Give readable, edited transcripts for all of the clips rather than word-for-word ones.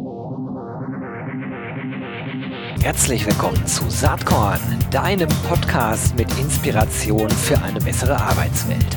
Herzlich willkommen zu Saatkorn, deinem Podcast mit Inspiration für eine bessere Arbeitswelt.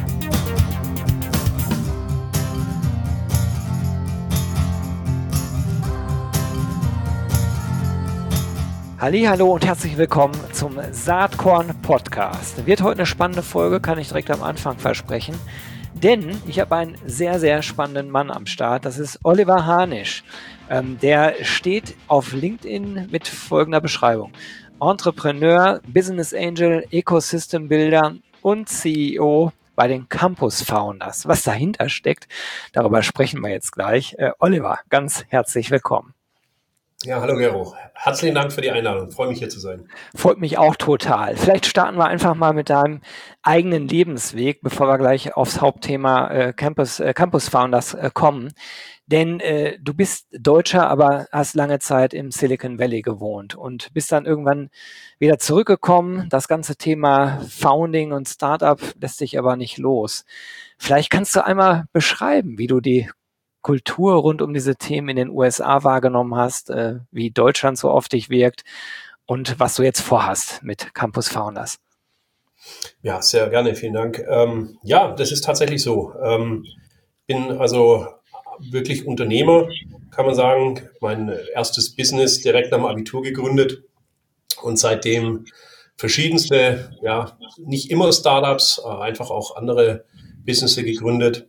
Hallo und herzlich willkommen zum Saatkorn Podcast. Wird heute eine spannende Folge, kann ich direkt am Anfang versprechen. Denn ich habe einen sehr, sehr spannenden Mann am Start. Das ist Oliver Hanisch. Der steht auf LinkedIn mit folgender Beschreibung: Entrepreneur, Business Angel, Ecosystem Builder und CEO bei den Campus Founders. Was dahinter steckt, darüber sprechen wir jetzt gleich. Oliver, ganz herzlich willkommen. Ja, hallo Gero. Herzlichen Dank für die Einladung. Freue mich, hier zu sein. Freut mich auch total. Vielleicht starten wir einfach mal mit deinem eigenen Lebensweg, bevor wir gleich aufs Hauptthema Campus Founders kommen. Denn du bist Deutscher, aber hast lange Zeit im Silicon Valley gewohnt und bist dann irgendwann wieder zurückgekommen. Das ganze Thema Founding und Startup lässt dich aber nicht los. Vielleicht kannst du einmal beschreiben, wie du die Kultur rund um diese Themen in den USA wahrgenommen hast, wie Deutschland so auf dich wirkt und was du jetzt vorhast mit Campus Founders. Ja, sehr gerne, vielen Dank. Ja, das ist tatsächlich so. Bin also wirklich Unternehmer, kann man sagen. Mein erstes Business direkt nach dem Abitur gegründet und seitdem verschiedenste, ja, nicht immer Startups, einfach auch andere Businesses gegründet.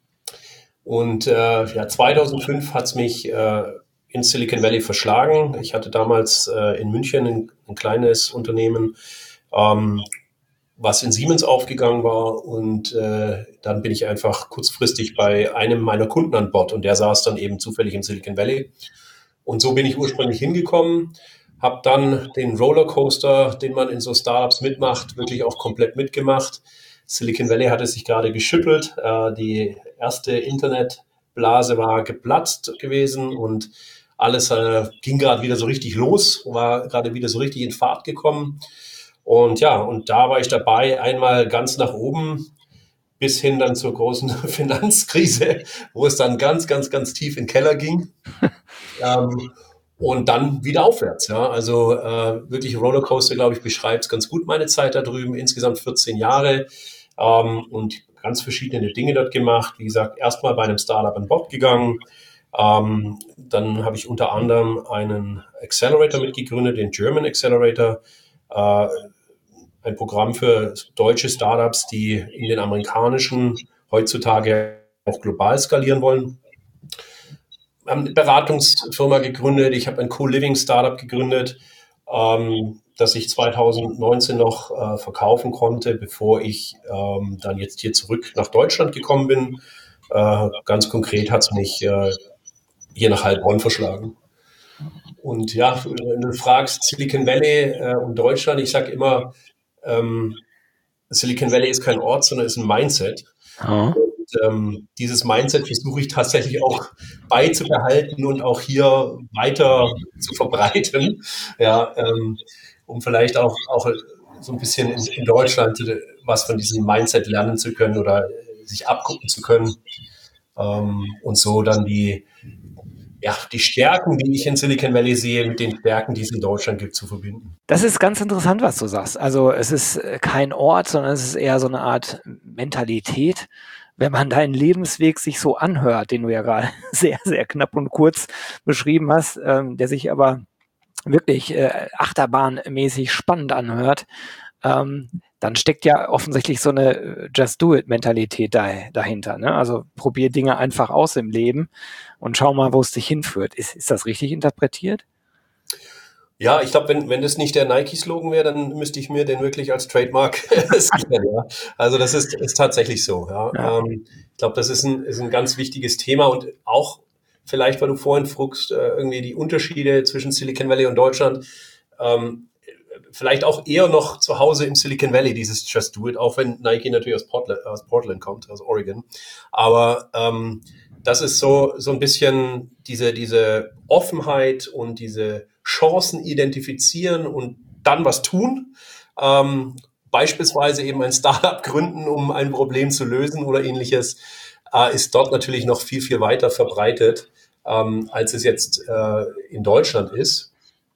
Und 2005 hat es mich in Silicon Valley verschlagen. Ich hatte damals in München ein kleines Unternehmen, was in Siemens aufgegangen war. Und dann bin ich einfach kurzfristig bei einem meiner Kunden an Bord. Und der saß dann eben zufällig im Silicon Valley. Und so bin ich ursprünglich hingekommen, habe dann den Rollercoaster, den man in so Startups mitmacht, wirklich auch komplett mitgemacht. Silicon Valley hatte sich gerade geschüttelt. Die erste Internetblase war geplatzt gewesen und alles ging gerade wieder so richtig los, war gerade wieder so richtig in Fahrt gekommen. Und ja, und da war ich dabei, einmal ganz nach oben bis hin dann zur großen Finanzkrise, wo es dann ganz, ganz, ganz tief in den Keller ging. Und dann wieder aufwärts. Ja. Also wirklich Rollercoaster, glaube ich, beschreibt es ganz gut meine Zeit da drüben. Insgesamt 14 Jahre und ganz verschiedene Dinge dort gemacht. Wie gesagt, erstmal bei einem Startup an Bord gegangen. Dann habe ich unter anderem einen Accelerator mitgegründet, den German Accelerator, ein Programm für deutsche Startups, die in den amerikanischen heutzutage auch global skalieren wollen. Wir haben eine Beratungsfirma gegründet. Ich habe ein Co-Living-Startup gegründet, das ich 2019 noch verkaufen konnte, bevor ich dann jetzt hier zurück nach Deutschland gekommen bin. Ganz konkret hat es mich hier nach Heilbronn verschlagen. Und ja, wenn du fragst, Silicon Valley und Deutschland, ich sage immer, Silicon Valley ist kein Ort, sondern ist ein Mindset. Oh. Und dieses Mindset versuche ich tatsächlich auch beizubehalten und auch hier weiter zu verbreiten, ja, um vielleicht auch so ein bisschen in Deutschland was von diesem Mindset lernen zu können oder sich abgucken zu können, und so dann die Stärken, die ich in Silicon Valley sehe, mit den Stärken, die es in Deutschland gibt, zu verbinden. Das ist ganz interessant, was du sagst. Also es ist kein Ort, sondern es ist eher so eine Art Mentalität. Wenn man deinen Lebensweg sich so anhört, den du ja gerade sehr, sehr knapp und kurz beschrieben hast, der sich aber wirklich achterbahnmäßig spannend anhört, dann steckt ja offensichtlich so eine Just-Do-It-Mentalität dahinter. Ne? Also probier Dinge einfach aus im Leben und schau mal, wo es dich hinführt. Ist das richtig interpretiert? Ja, ich glaube, wenn das nicht der Nike-Slogan wäre, dann müsste ich mir den wirklich als Trademark sichern. Ja. Also das ist tatsächlich so. Ja. Ja. Ich glaube, das ist ein ganz wichtiges Thema und auch vielleicht, weil du vorhin fragst, irgendwie die Unterschiede zwischen Silicon Valley und Deutschland, vielleicht auch eher noch zu Hause im Silicon Valley, dieses Just Do It, auch wenn Nike natürlich aus Portland kommt, aus Oregon. Aber das ist so ein bisschen diese Offenheit und diese Chancen identifizieren und dann was tun. Beispielsweise eben ein Startup gründen, um ein Problem zu lösen oder ähnliches, ist dort natürlich noch viel, viel weiter verbreitet. als es jetzt in Deutschland ist.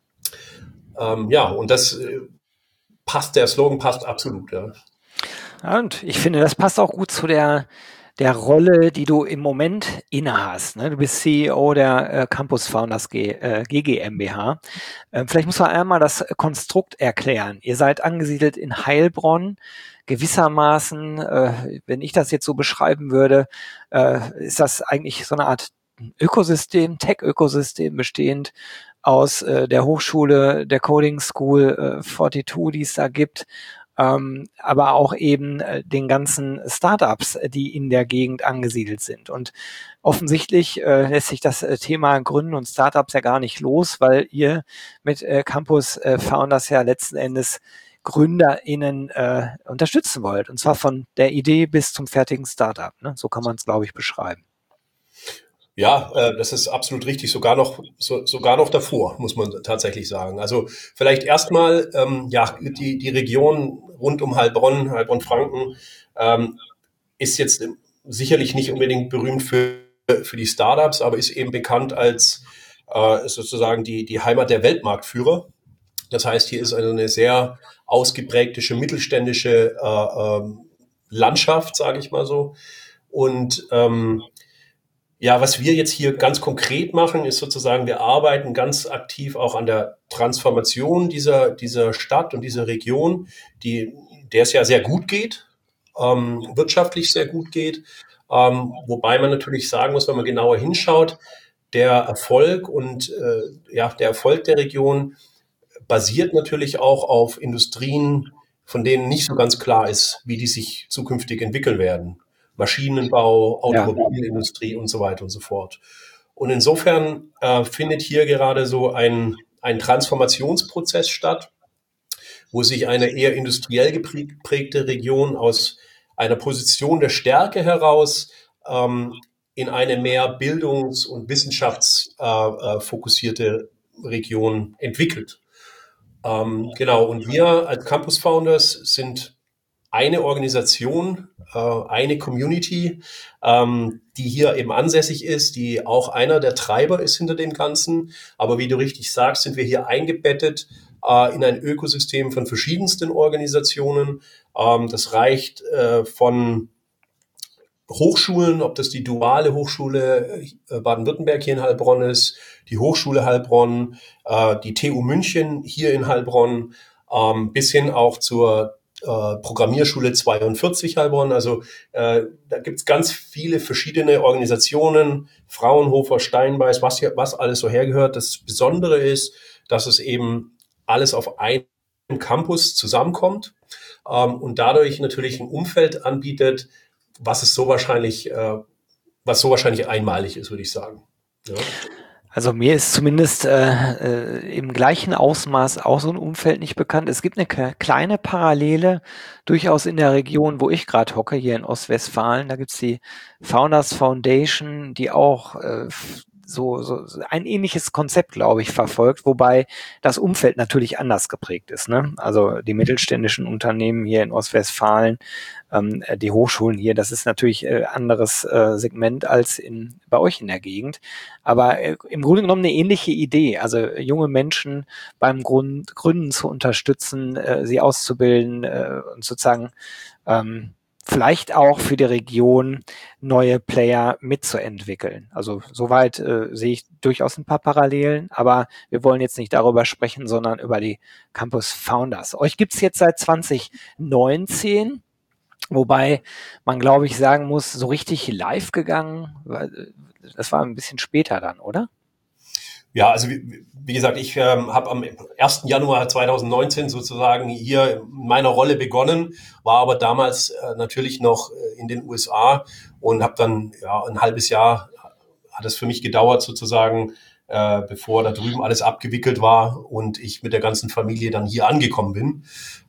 Ja, und das passt, der Slogan passt absolut, ja. Ja, und ich finde, das passt auch gut zu der Rolle, die du im Moment innehast, ne? Du bist CEO der Campus Founders GmbH. Vielleicht muss man einmal das Konstrukt erklären. Ihr seid angesiedelt in Heilbronn. Gewissermaßen, wenn ich das jetzt so beschreiben würde, ist das eigentlich so eine Art Ökosystem, Tech-Ökosystem bestehend aus der Hochschule, der Coding School 42, die es da gibt, aber auch eben den ganzen Startups, die in der Gegend angesiedelt sind. Und offensichtlich lässt sich das Thema Gründen und Startups ja gar nicht los, weil ihr mit Campus Founders ja letzten Endes GründerInnen unterstützen wollt. Und zwar von der Idee bis zum fertigen Startup. Ne? So kann man es, glaube ich, beschreiben. Ja, das ist absolut richtig. Sogar noch davor, muss man tatsächlich sagen. Also vielleicht erstmal, ja, die Region rund um Heilbronn, Heilbronn-Franken, ist jetzt sicherlich nicht unbedingt berühmt für die Startups, aber ist eben bekannt als sozusagen die Heimat der Weltmarktführer. Das heißt, hier ist also eine sehr ausgeprägte mittelständische Landschaft, sage ich mal so. Und ja, was wir jetzt hier ganz konkret machen, ist sozusagen, wir arbeiten ganz aktiv auch an der Transformation dieser Stadt und dieser Region, der es ja sehr gut geht, wirtschaftlich sehr gut geht. Wobei man natürlich sagen muss, wenn man genauer hinschaut, der Erfolg der Erfolg der Region basiert natürlich auch auf Industrien, von denen nicht so ganz klar ist, wie die sich zukünftig entwickeln werden. Maschinenbau, Ja. Automobilindustrie und so weiter und so fort. Und insofern findet hier gerade so ein Transformationsprozess statt, wo sich eine eher industriell geprägte Region aus einer Position der Stärke heraus in eine mehr bildungs- und wissenschaftsfokussierte Region entwickelt. Genau, und wir als Campus Founders sind eine Organisation, eine Community, die hier eben ansässig ist, die auch einer der Treiber ist hinter dem Ganzen. Aber wie du richtig sagst, sind wir hier eingebettet in ein Ökosystem von verschiedensten Organisationen. Das reicht von Hochschulen, ob das die duale Hochschule Baden-Württemberg hier in Heilbronn ist, die Hochschule Heilbronn, die TU München hier in Heilbronn, bis hin auch zur Programmierschule 42 Heilbronn. Also da gibt's ganz viele verschiedene Organisationen, Fraunhofer, Steinbeis, was alles so hergehört. Das Besondere ist, dass es eben alles auf einem Campus zusammenkommt und dadurch natürlich ein Umfeld anbietet, was so wahrscheinlich einmalig ist, würde ich sagen. Ja. Also mir ist zumindest im gleichen Ausmaß auch so ein Umfeld nicht bekannt. Es gibt eine kleine Parallele durchaus in der Region, wo ich gerade hocke, hier in Ostwestfalen. Da gibt's die Founders Foundation, die auch so ein ähnliches Konzept, glaube ich, verfolgt, wobei das Umfeld natürlich anders geprägt ist. Ne? Also die mittelständischen Unternehmen hier in Ostwestfalen, die Hochschulen hier, das ist natürlich anderes Segment als bei euch in der Gegend. Aber im Grunde genommen eine ähnliche Idee, also junge Menschen beim Gründen zu unterstützen, sie auszubilden und sozusagen vielleicht auch für die Region neue Player mitzuentwickeln. Also soweit sehe ich durchaus ein paar Parallelen, aber wir wollen jetzt nicht darüber sprechen, sondern über die Campus Founders. Euch gibt's jetzt seit 2019, wobei man, glaube ich, sagen muss, so richtig live gegangen, das war ein bisschen später dann, oder? Ja, also wie gesagt, ich habe am 1. Januar 2019 sozusagen hier in meiner Rolle begonnen, war aber damals natürlich noch in den USA und habe dann ein halbes Jahr hat es für mich gedauert sozusagen, bevor da drüben alles abgewickelt war und ich mit der ganzen Familie dann hier angekommen bin.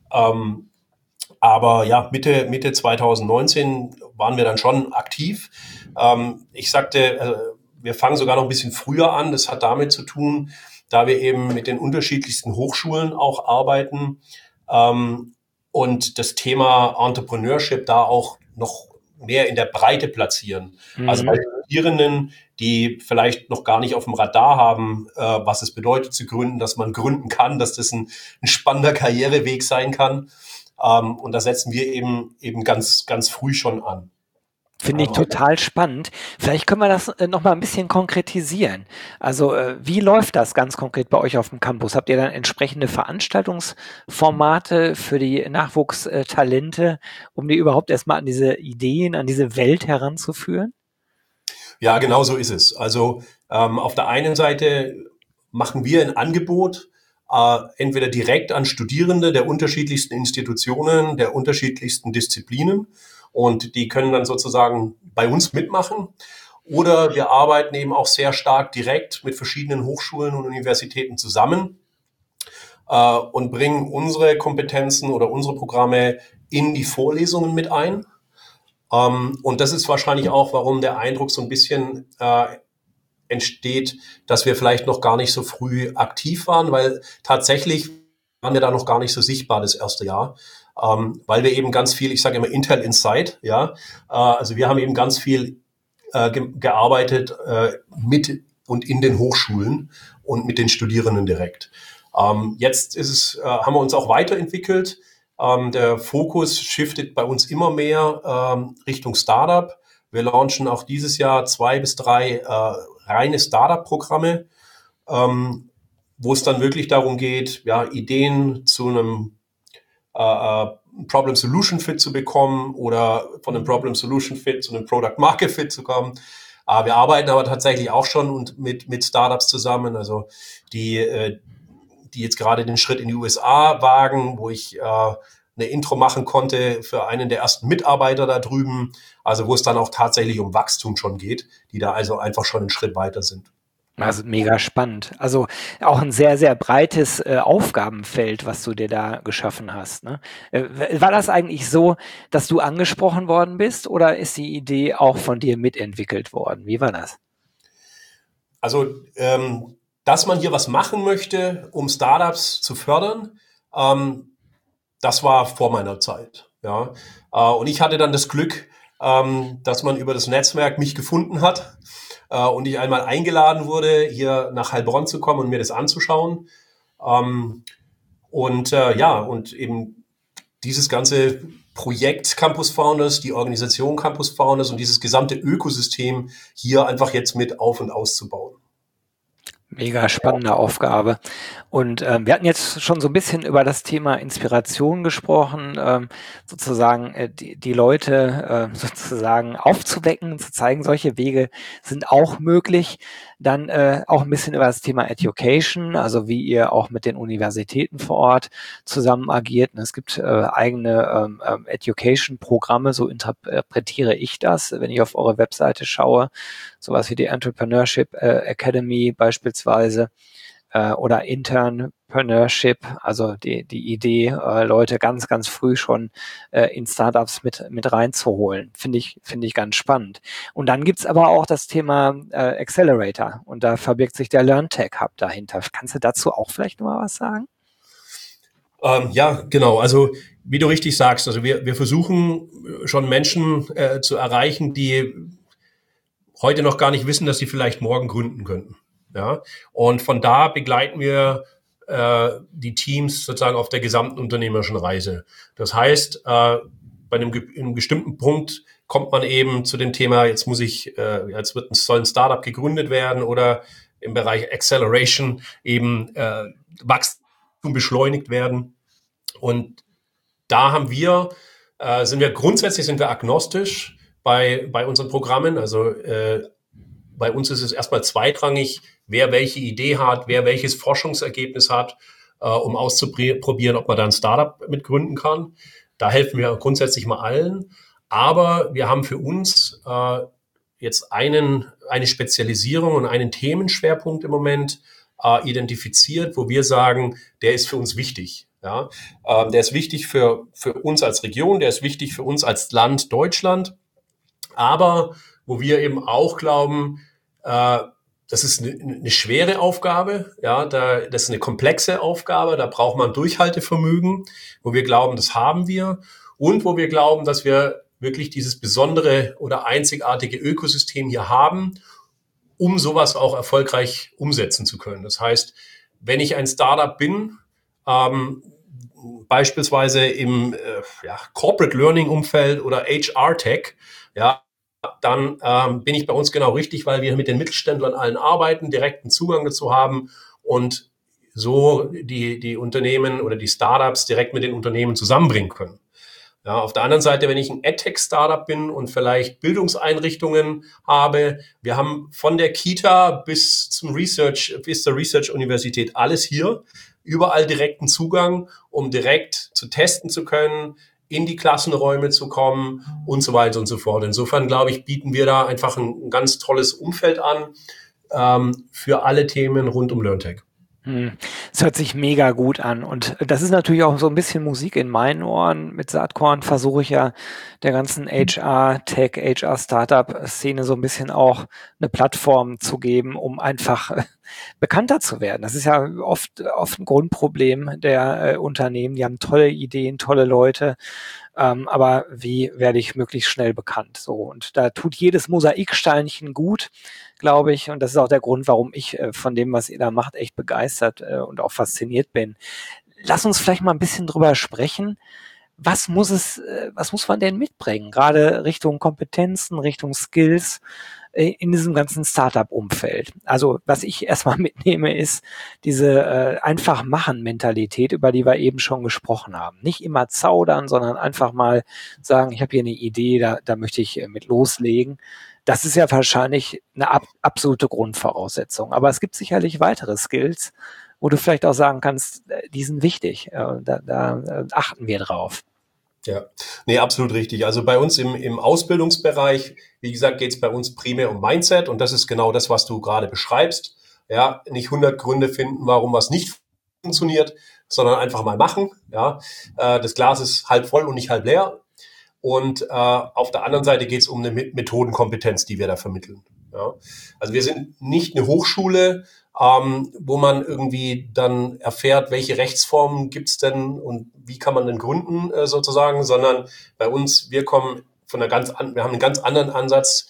Aber ja, Mitte 2019 waren wir dann schon aktiv. Ich sagte, wir fangen sogar noch ein bisschen früher an. Das hat damit zu tun, da wir eben mit den unterschiedlichsten Hochschulen auch arbeiten und das Thema Entrepreneurship da auch noch mehr in der Breite platzieren. Also Studierenden, die vielleicht noch gar nicht auf dem Radar haben, was es bedeutet zu gründen, dass man gründen kann, dass das ein spannender Karriereweg sein kann. Und da setzen wir eben ganz, ganz früh schon an. Finde ich total spannend. Vielleicht können wir das noch mal ein bisschen konkretisieren. Also wie läuft das ganz konkret bei euch auf dem Campus? Habt ihr dann entsprechende Veranstaltungsformate für die Nachwuchstalente, um die überhaupt erstmal an diese Ideen, an diese Welt heranzuführen? Ja, genau so ist es. Also auf der einen Seite machen wir ein Angebot, entweder direkt an Studierende der unterschiedlichsten Institutionen, der unterschiedlichsten Disziplinen. Und die können dann sozusagen bei uns mitmachen. Oder wir arbeiten eben auch sehr stark direkt mit verschiedenen Hochschulen und Universitäten zusammen und bringen unsere Kompetenzen oder unsere Programme in die Vorlesungen mit ein. Und das ist wahrscheinlich auch, warum der Eindruck so ein bisschen entsteht, dass wir vielleicht noch gar nicht so früh aktiv waren, weil tatsächlich waren wir da noch gar nicht so sichtbar das erste Jahr. Weil wir eben ganz viel, ich sage immer Intel Inside, ja, also wir haben eben ganz viel gearbeitet mit und in den Hochschulen und mit den Studierenden direkt. Jetzt haben wir uns auch weiterentwickelt. Der Fokus shiftet bei uns immer mehr Richtung Startup. Wir launchen auch dieses Jahr 2 bis 3 reine Startup-Programme, wo es dann wirklich darum geht, ja, Ideen zu einem Problem-Solution-Fit zu bekommen oder von einem Problem-Solution-Fit zu einem Product-Market-Fit zu kommen. Wir arbeiten aber tatsächlich auch schon mit Startups zusammen, also die jetzt gerade den Schritt in die USA wagen, wo ich eine Intro machen konnte für einen der ersten Mitarbeiter da drüben, also wo es dann auch tatsächlich um Wachstum schon geht, die da also einfach schon einen Schritt weiter sind. Also mega spannend. Also auch ein sehr, sehr breites Aufgabenfeld, was du dir da geschaffen hast. Ne? War das eigentlich so, dass du angesprochen worden bist oder ist die Idee auch von dir mitentwickelt worden? Wie war das? Also, dass man hier was machen möchte, um Startups zu fördern, das war vor meiner Zeit. Ja? Und ich hatte dann das Glück, dass man über das Netzwerk mich gefunden hat. Und ich einmal eingeladen wurde, hier nach Heilbronn zu kommen und mir das anzuschauen. Und eben dieses ganze Projekt Campus Founders, die Organisation Campus Founders und dieses gesamte Ökosystem hier einfach jetzt mit auf- und auszubauen. Mega spannende Aufgabe. Und wir hatten jetzt schon so ein bisschen über das Thema Inspiration gesprochen, sozusagen die Leute sozusagen aufzuwecken, zu zeigen, solche Wege sind auch möglich. Dann auch ein bisschen über das Thema Education, also wie ihr auch mit den Universitäten vor Ort zusammen agiert. Und es gibt eigene Education-Programme, so interpretiere ich das, wenn ich auf eure Webseite schaue. Sowas wie die Entrepreneurship Academy beispielsweise oder Internpreneurship, also die Idee, Leute ganz, ganz früh schon in Startups mit reinzuholen. Finde ich ganz spannend. Und dann gibt's aber auch das Thema Accelerator und da verbirgt sich der LearnTech Hub dahinter. Kannst du dazu auch vielleicht noch mal was sagen? Ja, genau. Also wie du richtig sagst, also wir versuchen schon Menschen zu erreichen, die heute noch gar nicht wissen, dass sie vielleicht morgen gründen könnten. Ja? Und von da begleiten wir die Teams sozusagen auf der gesamten unternehmerischen Reise. Das heißt, bei einem bestimmten Punkt kommt man eben zu dem Thema, soll ein Startup gegründet werden oder im Bereich Acceleration eben Wachstum beschleunigt werden. Und da sind wir agnostisch bei unseren Programmen. Also bei uns ist es erstmal zweitrangig, wer welche Idee hat, wer welches Forschungsergebnis hat, um auszuprobieren, ob man da ein Startup mitgründen kann. Da helfen wir grundsätzlich mal allen. Aber wir haben für uns jetzt eine Spezialisierung und einen Themenschwerpunkt im Moment identifiziert, wo wir sagen, der ist für uns wichtig. Ja? Der ist wichtig für uns als Region, der ist wichtig für uns als Land Deutschland. Aber wo wir eben auch glauben, das ist eine schwere Aufgabe, ja, das ist eine komplexe Aufgabe, da braucht man Durchhaltevermögen, wo wir glauben, das haben wir und wo wir glauben, dass wir wirklich dieses besondere oder einzigartige Ökosystem hier haben, um sowas auch erfolgreich umsetzen zu können. Das heißt, wenn ich ein Startup bin, beispielsweise im Corporate Learning Umfeld oder HR Tech, ja, dann bin ich bei uns genau richtig, weil wir mit den Mittelständlern allen arbeiten, direkten Zugang dazu haben und so die Unternehmen oder die Startups direkt mit den Unternehmen zusammenbringen können. Ja, auf der anderen Seite, wenn ich ein EdTech-Startup bin und vielleicht Bildungseinrichtungen habe, wir haben von der Kita bis zur Research-Universität alles hier, überall direkten Zugang, um direkt zu testen zu können, in die Klassenräume zu kommen und so weiter und so fort. Insofern, glaube ich, bieten wir da einfach ein ganz tolles Umfeld an für alle Themen rund um LearnTech. Es hört sich mega gut an und das ist natürlich auch so ein bisschen Musik in meinen Ohren. Mit Saatkorn versuche ich ja der ganzen HR-Tech, HR-Startup-Szene so ein bisschen auch eine Plattform zu geben, um einfach bekannter zu werden. Das ist ja oft ein Grundproblem der Unternehmen. Die haben tolle Ideen, tolle Leute, aber wie werde ich möglichst schnell bekannt? So, und da tut jedes Mosaiksteinchen gut, glaube ich. Und das ist auch der Grund, warum ich von dem, was ihr da macht, echt begeistert und auch fasziniert bin. Lass uns vielleicht mal ein bisschen drüber sprechen. Was muss man denn mitbringen? Gerade Richtung Kompetenzen, Richtung Skills in diesem ganzen Startup-Umfeld. Also was ich erstmal mitnehme, ist diese Einfach-Machen-Mentalität, über die wir eben schon gesprochen haben. Nicht immer zaudern, sondern einfach mal sagen, ich habe hier eine Idee, da möchte ich mit loslegen. Das ist ja wahrscheinlich eine absolute Grundvoraussetzung. Aber es gibt sicherlich weitere Skills, wo du vielleicht auch sagen kannst, die sind wichtig. Da achten wir drauf. Ja, nee, absolut richtig. Also bei uns im Ausbildungsbereich, wie gesagt, geht es bei uns primär um Mindset und das ist genau das, was du gerade beschreibst. Ja, nicht 100 Gründe finden, warum was nicht funktioniert, sondern einfach mal machen. Ja, das Glas ist halb voll und nicht halb leer. Und auf der anderen Seite geht es um eine Methodenkompetenz, die wir da vermitteln. Ja. Also wir sind nicht eine Hochschule, wo man irgendwie dann erfährt, welche Rechtsformen gibt's denn und wie kann man denn gründen sozusagen, sondern bei uns, wir kommen wir haben einen ganz anderen Ansatz,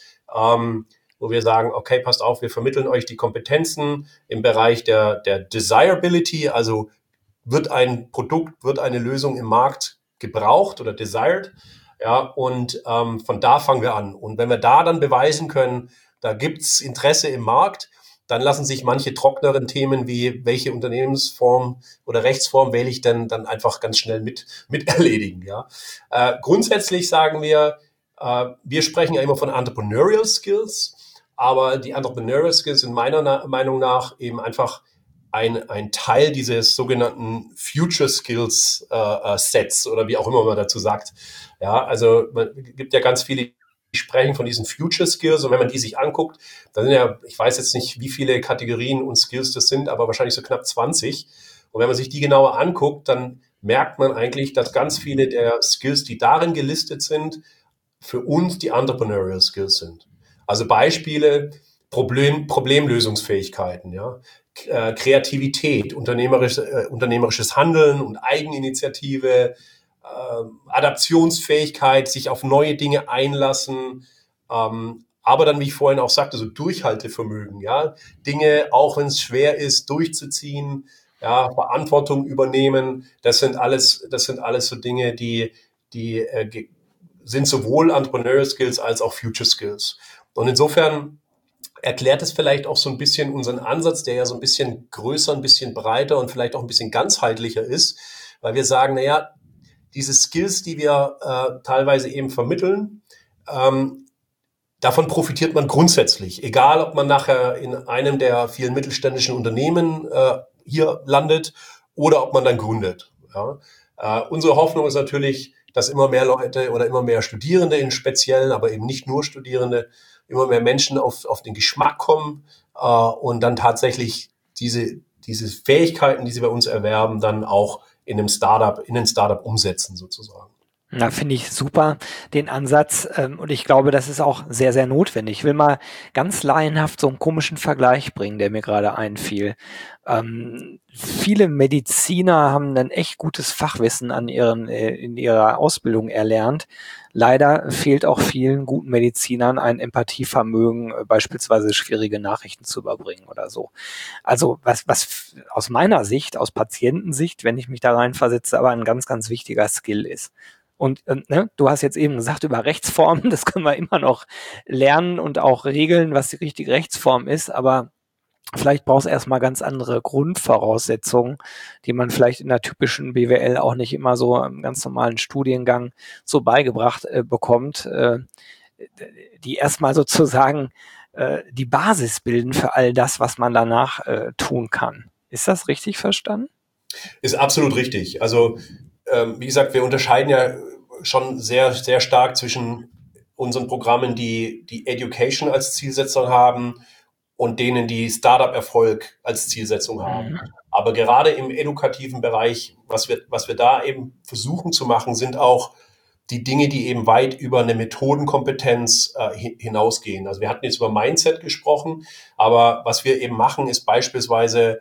wo wir sagen, okay, passt auf, wir vermitteln euch die Kompetenzen im Bereich der Desirability, also wird ein Produkt, wird eine Lösung im Markt gebraucht oder desired, ja, und von da fangen wir an. Und wenn wir da dann beweisen können, da gibt's Interesse im Markt, dann lassen sich manche trockneren Themen wie welche Unternehmensform oder Rechtsform wähle ich denn dann einfach ganz schnell mit erledigen. Ja. Grundsätzlich sagen wir sprechen ja immer von Entrepreneurial Skills, aber die Entrepreneurial Skills sind meiner Meinung nach eben einfach ein Teil dieses sogenannten Future Skills Sets oder wie auch immer man dazu sagt. Ja, also man gibt ja ganz viele, die sprechen von diesen Future Skills und wenn man die sich anguckt, dann sind ja, ich weiß jetzt nicht, wie viele Kategorien und Skills das sind, aber wahrscheinlich so knapp 20. Und wenn man sich die genauer anguckt, dann merkt man eigentlich, dass ganz viele der Skills, die darin gelistet sind, für uns die Entrepreneurial Skills sind. Also Beispiele, Problemlösungsfähigkeiten, ja, Kreativität, unternehmerisches Handeln und Eigeninitiative, Adaptionsfähigkeit, sich auf neue Dinge einlassen, aber dann, wie ich vorhin auch sagte, so Durchhaltevermögen, ja, Dinge, auch wenn es schwer ist, durchzuziehen, ja, Verantwortung übernehmen, das sind alles so Dinge, die sind sowohl Entrepreneurial Skills als auch Future Skills. Und insofern erklärt es vielleicht auch so ein bisschen unseren Ansatz, der ja so ein bisschen größer, ein bisschen breiter und vielleicht auch ein bisschen ganzheitlicher ist, weil wir sagen, naja, diese Skills, die wir teilweise eben vermitteln, davon profitiert man grundsätzlich, egal ob man nachher in einem der vielen mittelständischen Unternehmen hier landet oder ob man dann gründet. Ja. Unsere Hoffnung ist natürlich, dass immer mehr Leute oder immer mehr Studierende in Speziellen, aber eben nicht nur Studierende, immer mehr Menschen auf den Geschmack kommen und dann tatsächlich diese Fähigkeiten, die sie bei uns erwerben, dann auch in den Startup umsetzen sozusagen. Na, finde ich super, den Ansatz. Und ich glaube, das ist auch sehr, sehr notwendig. Ich will mal ganz laienhaft so einen komischen Vergleich bringen, der mir gerade einfiel. Viele Mediziner haben ein echt gutes Fachwissen in ihrer Ausbildung erlernt. Leider fehlt auch vielen guten Medizinern ein Empathievermögen, beispielsweise schwierige Nachrichten zu überbringen oder so. Also was aus meiner Sicht, aus Patientensicht, wenn ich mich da reinversetze, aber ein ganz, ganz wichtiger Skill ist. Und ne, du hast jetzt eben gesagt über Rechtsformen, das können wir immer noch lernen und auch regeln, was die richtige Rechtsform ist, aber vielleicht braucht es erstmal ganz andere Grundvoraussetzungen, die man vielleicht in der typischen BWL auch nicht immer so im ganz normalen Studiengang so beigebracht bekommt, die erstmal sozusagen die Basis bilden für all das, was man danach tun kann. Ist das richtig verstanden? Ist absolut richtig. Also, wie gesagt, wir unterscheiden ja schon sehr, sehr stark zwischen unseren Programmen, die Education als Zielsetzung haben und denen, die Startup-Erfolg als Zielsetzung haben. Mhm. Aber gerade im edukativen Bereich, was wir da eben versuchen zu machen, sind auch die Dinge, die eben weit über eine Methodenkompetenz hinausgehen. Also wir hatten jetzt über Mindset gesprochen, aber was wir eben machen, ist beispielsweise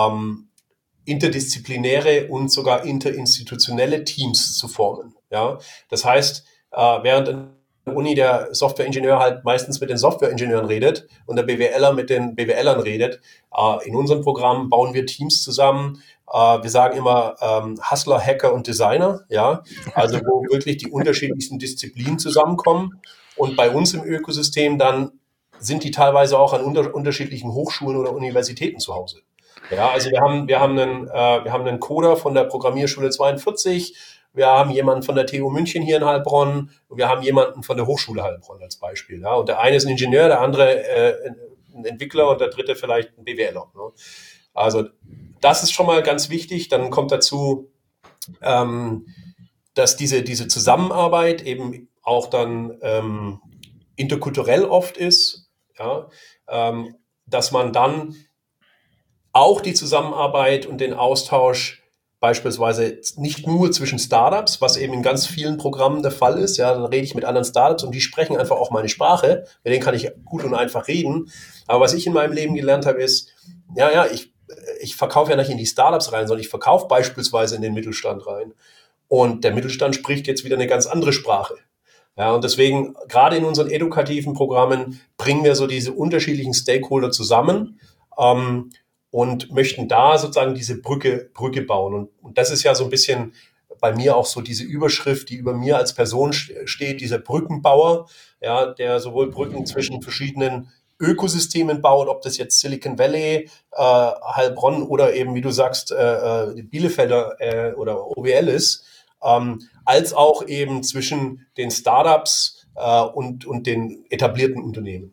interdisziplinäre und sogar interinstitutionelle Teams zu formen. Ja, das heißt, während in der Uni der Softwareingenieur halt meistens mit den Softwareingenieuren redet und der BWLer mit den BWLern redet, in unserem Programm bauen wir Teams zusammen. Wir sagen immer Hustler, Hacker und Designer, ja, also wo wirklich die unterschiedlichsten Disziplinen zusammenkommen. Und bei uns im Ökosystem dann sind die teilweise auch an unterschiedlichen Hochschulen oder Universitäten zu Hause. Ja, also wir haben einen Coder von der Programmierschule 42, wir haben jemanden von der TU München hier in Heilbronn und wir haben jemanden von der Hochschule Heilbronn als Beispiel. Ja, und der eine ist ein Ingenieur, der andere ein Entwickler und der dritte vielleicht ein BWLer. Ne? Also das ist schon mal ganz wichtig. Dann kommt dazu, dass diese Zusammenarbeit eben auch dann interkulturell oft ist, ja, dass man dann auch die Zusammenarbeit und den Austausch beispielsweise nicht nur zwischen Startups, was eben in ganz vielen Programmen der Fall ist. Ja, dann rede ich mit anderen Startups und die sprechen einfach auch meine Sprache. Mit denen kann ich gut und einfach reden. Aber was ich in meinem Leben gelernt habe, ist, ich verkaufe ja nicht in die Startups rein, sondern ich verkaufe beispielsweise in den Mittelstand rein. Und der Mittelstand spricht jetzt wieder eine ganz andere Sprache. Ja, und deswegen, gerade in unseren edukativen Programmen, bringen wir so diese unterschiedlichen Stakeholder zusammen. Und möchten da sozusagen diese Brücke bauen. Und das ist ja so ein bisschen bei mir auch so diese Überschrift, die über mir als Person steht, dieser Brückenbauer, ja, der sowohl Brücken zwischen verschiedenen Ökosystemen baut, ob das jetzt Silicon Valley, Heilbronn oder eben, wie du sagst, Bielefelder oder OWL ist, als auch eben zwischen den Startups und den etablierten Unternehmen.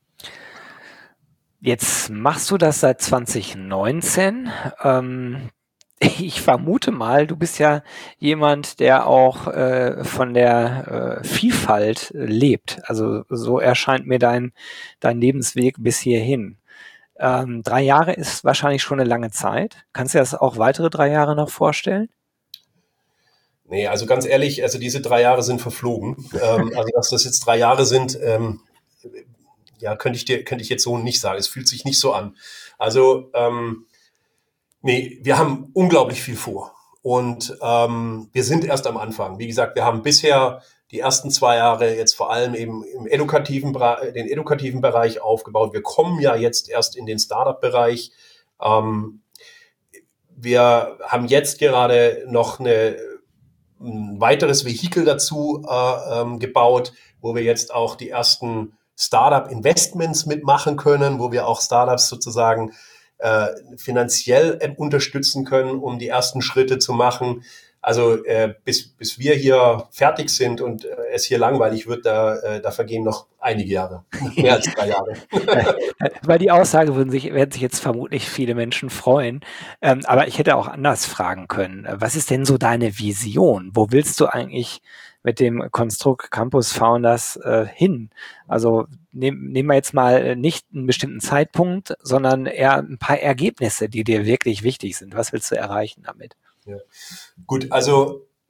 Jetzt machst du das seit 2019. Ich vermute mal, du bist ja jemand, der auch von der Vielfalt lebt. Also so erscheint mir dein Lebensweg bis hierhin. 3 Jahre ist wahrscheinlich schon eine lange Zeit. Kannst du dir das auch weitere 3 Jahre noch vorstellen? Nee, also ganz ehrlich, also diese 3 Jahre sind verflogen. Also dass das jetzt 3 Jahre sind, ja, könnte ich jetzt so nicht sagen. Es fühlt sich nicht so an. Also nee, wir haben unglaublich viel vor. Und wir sind erst am Anfang. Wie gesagt, wir haben bisher die ersten 2 Jahre jetzt vor allem eben den edukativen Bereich aufgebaut. Wir kommen ja jetzt erst in den Startup-Bereich. Ähm, wir haben jetzt gerade noch ein weiteres Vehikel dazu gebaut, wo wir jetzt auch die ersten Startup-Investments mitmachen können, wo wir auch Startups sozusagen finanziell unterstützen können, um die ersten Schritte zu machen. Also bis wir hier fertig sind und es hier langweilig wird, da vergehen noch einige Jahre, mehr als 3 Jahre. Weil die Aussage werden sich jetzt vermutlich viele Menschen freuen. Aber ich hätte auch anders fragen können. Was ist denn so deine Vision? Wo willst du eigentlich mit dem Konstrukt Campus Founders hin? Also nehmen wir jetzt mal nicht einen bestimmten Zeitpunkt, sondern eher ein paar Ergebnisse, die dir wirklich wichtig sind. Was willst du erreichen damit? Ja. Gut, also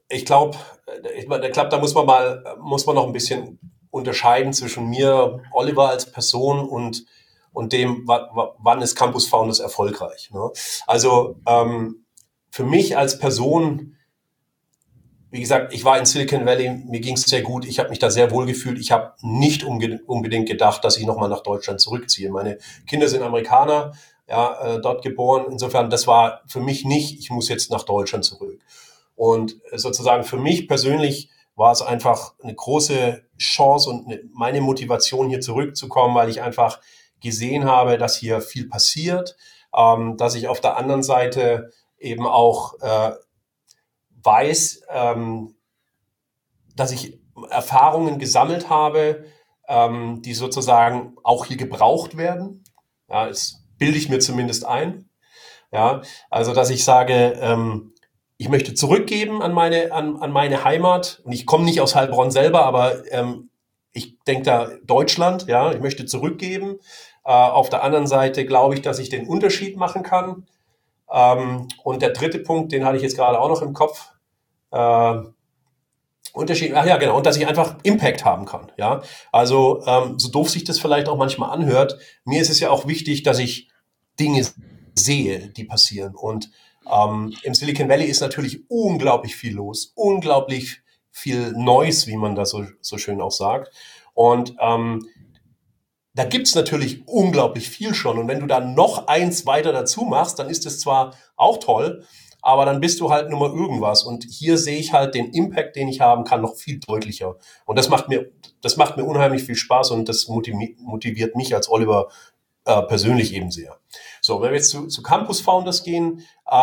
ich glaube, da muss man noch ein bisschen unterscheiden zwischen mir, Oliver als Person und dem, wann ist Campus Founders erfolgreich. Ne? Also für mich als Person, wie gesagt, ich war in Silicon Valley, mir ging es sehr gut, ich habe mich da sehr wohl gefühlt. Ich habe nicht unbedingt gedacht, dass ich nochmal nach Deutschland zurückziehe. Meine Kinder sind Amerikaner, ja, dort geboren. Insofern, das war für mich nicht, ich muss jetzt nach Deutschland zurück. Und sozusagen für mich persönlich war es einfach eine große Chance und meine Motivation, hier zurückzukommen, weil ich einfach gesehen habe, dass hier viel passiert, dass ich auf der anderen Seite eben auch weiß, dass ich Erfahrungen gesammelt habe, die sozusagen auch hier gebraucht werden. Ja, das bilde ich mir zumindest ein. Ja, also dass ich sage, ich möchte zurückgeben an meine Heimat. Und ich komme nicht aus Heilbronn selber, aber ich denke da Deutschland. Ja, ich möchte zurückgeben. Auf der anderen Seite glaube ich, dass ich den Unterschied machen kann. Und der dritte Punkt, den hatte ich jetzt gerade auch noch im Kopf. Unterschied, ach ja, genau, und dass ich einfach Impact haben kann, ja. Also, so doof sich das vielleicht auch manchmal anhört, mir ist es ja auch wichtig, dass ich Dinge sehe, die passieren. Und im Silicon Valley ist natürlich unglaublich viel los, unglaublich viel Noise, wie man das so schön auch sagt. Und da gibt's natürlich unglaublich viel schon. Und wenn du dann noch eins weiter dazu machst, dann ist es zwar auch toll, aber dann bist du halt nur mal irgendwas. Und hier sehe ich halt den Impact, den ich haben kann, noch viel deutlicher. Und das macht mir unheimlich viel Spaß und das motiviert mich als Oliver persönlich eben sehr. So, wenn wir jetzt zu Campus Founders gehen,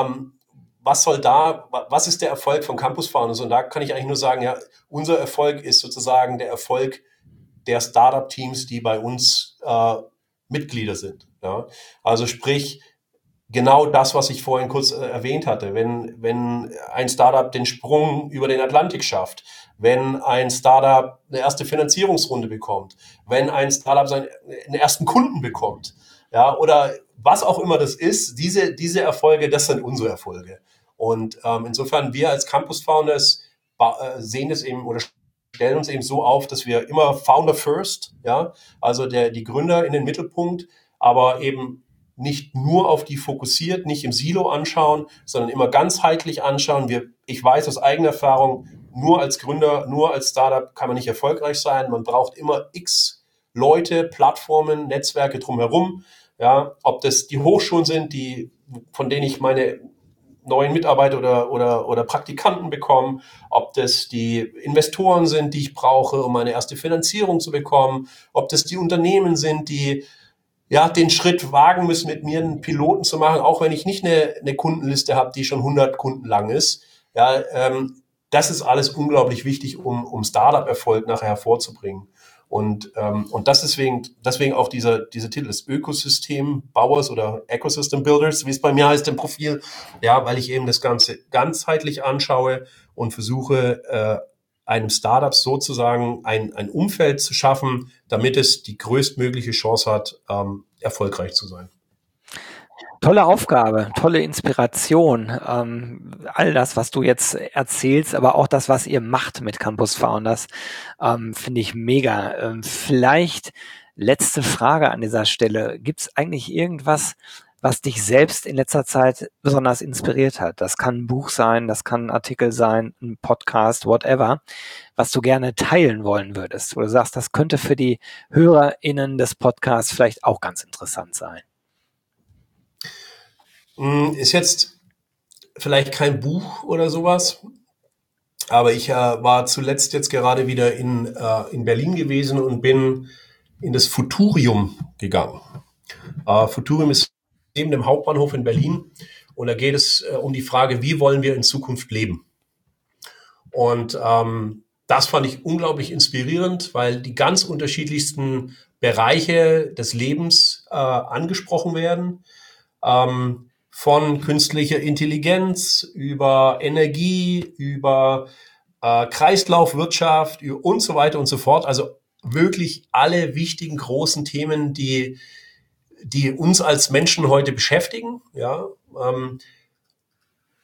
was ist der Erfolg von Campus Founders? Und da kann ich eigentlich nur sagen, ja, unser Erfolg ist sozusagen der Erfolg der Startup-Teams, die bei uns Mitglieder sind. Ja? Also sprich, genau das, was ich vorhin kurz erwähnt hatte. Wenn ein Startup den Sprung über den Atlantik schafft, wenn ein Startup eine erste Finanzierungsrunde bekommt, wenn ein Startup seinen ersten Kunden bekommt, ja, oder was auch immer das ist, diese Erfolge, das sind unsere Erfolge. Und insofern wir als Campus Founders sehen es eben oder stellen uns eben so auf, dass wir immer Founder first, ja, also die Gründer in den Mittelpunkt, aber eben nicht nur auf die fokussiert, nicht im Silo anschauen, sondern immer ganzheitlich anschauen. Ich weiß aus eigener Erfahrung, nur als Gründer, nur als Startup kann man nicht erfolgreich sein. Man braucht immer x Leute, Plattformen, Netzwerke drumherum. Ja, ob das die Hochschulen sind, von denen ich meine neuen Mitarbeiter oder Praktikanten bekommen, ob das die Investoren sind, die ich brauche, um meine erste Finanzierung zu bekommen, ob das die Unternehmen sind, die ja den Schritt wagen müssen, mit mir einen Piloten zu machen, auch wenn ich nicht eine Kundenliste habe, die schon 100 Kunden lang ist. Ja, das ist alles unglaublich wichtig, um Startup-Erfolg nachher hervorzubringen. Und das deswegen auch dieser Titel des Ökosystembauers oder Ecosystem Builders, wie es bei mir heißt im Profil, ja, weil ich eben das Ganze ganzheitlich anschaue und versuche, einem Startup sozusagen ein Umfeld zu schaffen, damit es die größtmögliche Chance hat, erfolgreich zu sein. Tolle Aufgabe, tolle Inspiration. All das, was du jetzt erzählst, aber auch das, was ihr macht mit Campus Founders, finde ich mega. Vielleicht letzte Frage an dieser Stelle. Gibt es eigentlich irgendwas, was dich selbst in letzter Zeit besonders inspiriert hat? Das kann ein Buch sein, das kann ein Artikel sein, ein Podcast, whatever, was du gerne teilen wollen würdest, wo du sagst, das könnte für die HörerInnen des Podcasts vielleicht auch ganz interessant sein. Ist jetzt vielleicht kein Buch oder sowas, aber ich war zuletzt jetzt gerade wieder in Berlin gewesen und bin in das Futurium gegangen. Futurium ist neben dem Hauptbahnhof in Berlin und da geht es um die Frage, wie wollen wir in Zukunft leben? Und das fand ich unglaublich inspirierend, weil die ganz unterschiedlichsten Bereiche des Lebens angesprochen werden. Von künstlicher Intelligenz über Energie, über Kreislaufwirtschaft und so weiter und so fort. Also wirklich alle wichtigen großen Themen, die uns als Menschen heute beschäftigen. Ja,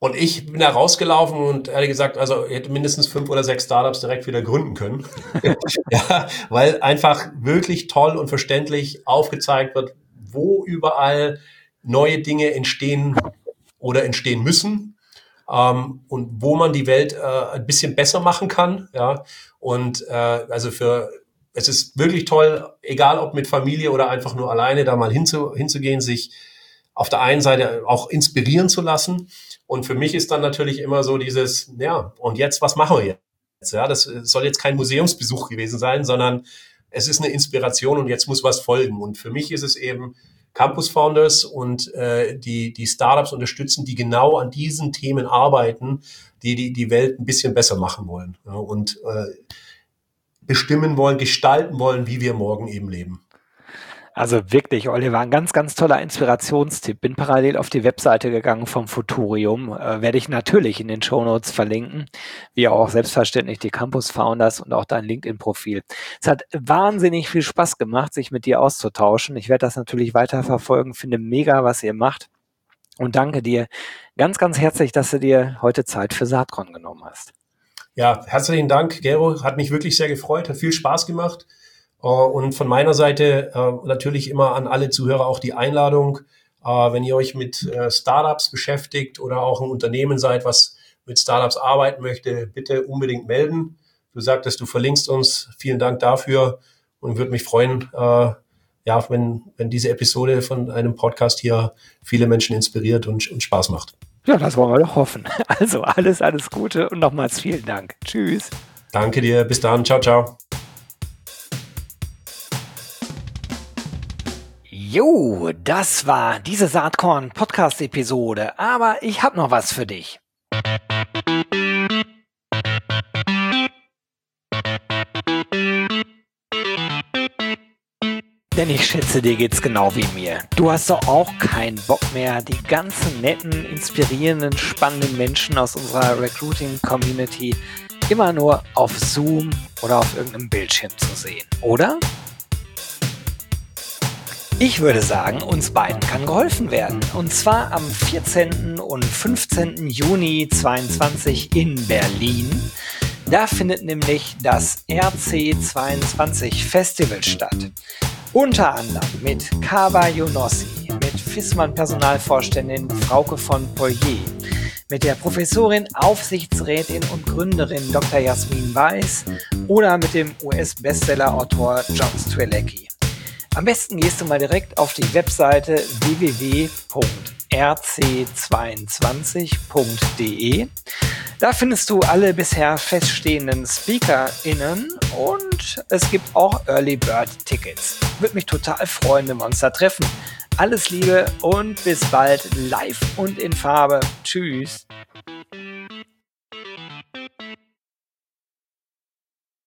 Und ich bin da rausgelaufen und ehrlich gesagt, also ich hätte mindestens 5 oder 6 Startups direkt wieder gründen können. Ja, weil einfach wirklich toll und verständlich aufgezeigt wird, wo überall neue Dinge entstehen oder entstehen müssen, und wo man die Welt ein bisschen besser machen kann. Ja, und es ist wirklich toll, egal ob mit Familie oder einfach nur alleine, da mal hinzugehen, sich auf der einen Seite auch inspirieren zu lassen. Und für mich ist dann natürlich immer so dieses, ja, und jetzt, was machen wir jetzt? Ja, das soll jetzt kein Museumsbesuch gewesen sein, sondern es ist eine Inspiration und jetzt muss was folgen. Und für mich ist es eben Campus Founders und die Startups unterstützen, die genau an diesen Themen arbeiten, die Welt ein bisschen besser machen wollen, ja, und bestimmen wollen, gestalten wollen, wie wir morgen eben leben. Also wirklich, Oliver, ein ganz, ganz toller Inspirationstipp. Bin parallel auf die Webseite gegangen vom Futurium. Werde ich natürlich in den Shownotes verlinken, wie auch selbstverständlich die Campus Founders und auch dein LinkedIn-Profil. Es hat wahnsinnig viel Spaß gemacht, sich mit dir auszutauschen. Ich werde das natürlich weiterverfolgen, finde mega, was ihr macht. Und danke dir ganz, ganz herzlich, dass du dir heute Zeit für Saatkorn genommen hast. Ja, herzlichen Dank, Gero. Hat mich wirklich sehr gefreut, hat viel Spaß gemacht. Und von meiner Seite natürlich immer an alle Zuhörer auch die Einladung, wenn ihr euch mit Startups beschäftigt oder auch ein Unternehmen seid, was mit Startups arbeiten möchte, bitte unbedingt melden. Du sagtest, du verlinkst uns. Vielen Dank dafür und würde mich freuen, wenn diese Episode von einem Podcast hier viele Menschen inspiriert und Spaß macht. Ja, das wollen wir doch hoffen. Also alles Gute und nochmals vielen Dank. Tschüss. Danke dir. Bis dann. Ciao, ciao. Jo, das war diese Saatkorn-Podcast-Episode, aber ich habe noch was für dich. Denn ich schätze, dir geht's genau wie mir. Du hast doch auch keinen Bock mehr, die ganzen netten, inspirierenden, spannenden Menschen aus unserer Recruiting-Community immer nur auf Zoom oder auf irgendeinem Bildschirm zu sehen, oder? Ich würde sagen, uns beiden kann geholfen werden. Und zwar am 14. und 15. Juni 2022 in Berlin. Da findet nämlich das RC22 Festival statt. Unter anderem mit Kawa Yonossi, mit Fissmann Personalvorständin Frauke von Pollier, mit der Professorin, Aufsichtsrätin und Gründerin Dr. Jasmin Weiß oder mit dem US-Bestseller-Autor John Strzelecki. Am besten gehst du mal direkt auf die Webseite www.rc22.de. Da findest du alle bisher feststehenden SpeakerInnen und es gibt auch Early Bird Tickets. Würde mich total freuen, wenn wir uns da treffen. Alles Liebe und bis bald live und in Farbe. Tschüss.